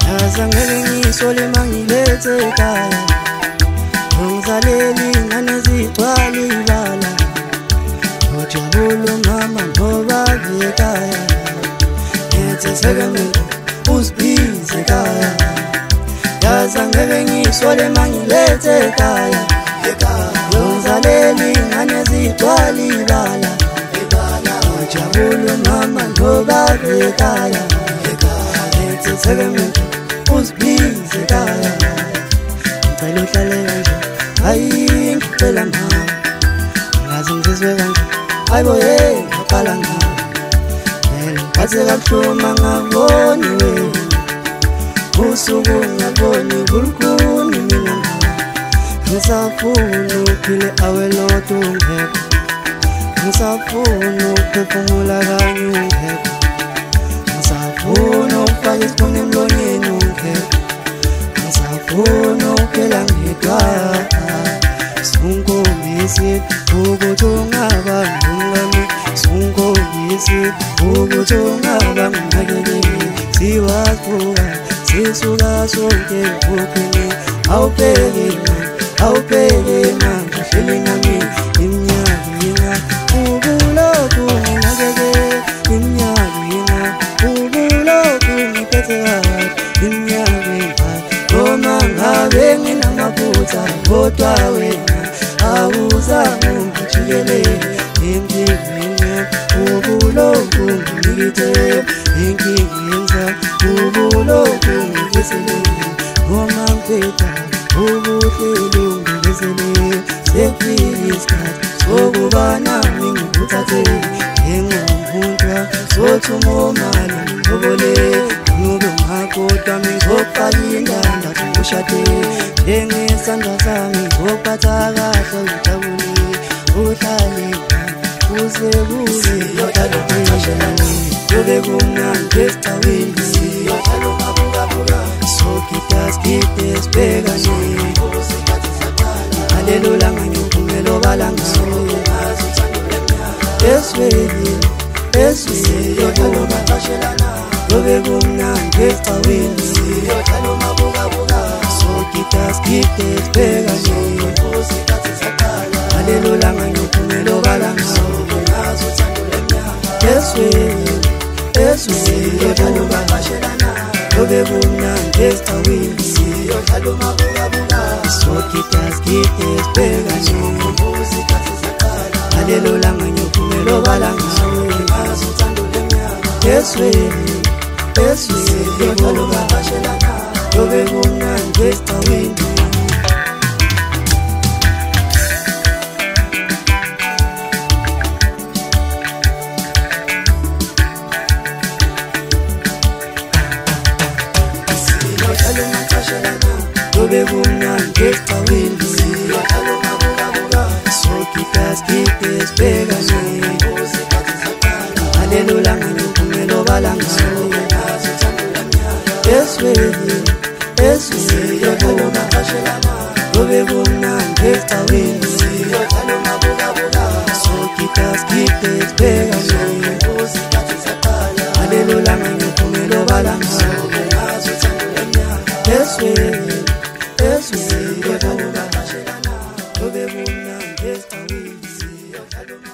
Yazangeke ngisole mangilethe ekhaya, ungizaleli ingane zigcwala ibala. Ujabule mama ngoba ekhaya, ngethetheke mina uzibize ekhaya. Yazangeke ngisole mangilethe ekhaya, ungizaleli ingane zigcwala ibala. Ujabule mama ngoba ekhaya, ngethetheke mina uzibize ekhaya. Ngicela uhlale kanje, hayi ngicela mama, ngaze ngizizwe kanje, hayibo ngaqala ngawe. Vele ngiphathe kabuhlungu ngaboni wena, usuku ngaboni kulukhuni mina nawe. Ngisafuna uphile awe lodwa ungekho, ngisafuna ukuphefumula kanye ungekho, ngisafuna ukufaka isibune emlonyeni ungekho, ngisafuna ukuphela ngedwa. Sungomisi ukuthi ungabambi umngani, sungomisi ukuthi ungabambi umnakekeli. Siwavuka sisuka sonke ekhukhwini, awubheke manje, awubheke manje, hleli nami iminyaka yinga, ubulokhu nginakekela. Iminyaka yinga, ubulokhu ngiphethe kahle, iminyaka yinga. Noma ngabe nginamaphutha kodwa wena awuzange ungijikelele empilweni yami. Ubulokhu nginikithe enkingeni zami, ubulokhu ngiveselele. Noma ngiphetha ubuhleli ungiveselele. Sekufike isikhathi sokuba nami ngikuthathele njengomuntu wami, sothuma omali ngikhobolele. Nube ungakodwa ngizokufaka indandatho ngikushadele, njengesandla sami ngizokuphatha kahle ujabulile. Uhlale nami kuze kube siyohlala umashela, kube kumnandi esitawini, siyohlala umabukabuka, sogida sigide sibhekane. Ngalelo langa ngiyophumela obala ngawe, eswelile siyohlala umashela, kube kumnandi esitawini, siyohlala umabukabuka, sogida sigide sibhekane. Ngalelo langa ngiyophumela obala ngawe, eswelile siyohlala umashela, kube kumnandi esitawini, siyohlala umabukabuka, sogida sigide sibhekane. Ngalelo langa ngiyophumela obala ngawe, eswelile siyohlala umashela, kube kumnandi esitawini. Kube kumnandi esitawini, siyohlala umabukabuka, sogida sigide sibhekane. Ngalelo langa ngiyophumela obala ngawe, eswelile siyohlala umashela, kube kumnandi esitawini, siyohlala umabukabuka, sogida sigide sibhekane. Ngalelo langa ngiyophumela obala ngawe, eswelile siyohlala umashela, kube kumnandi esitawini, siyohlala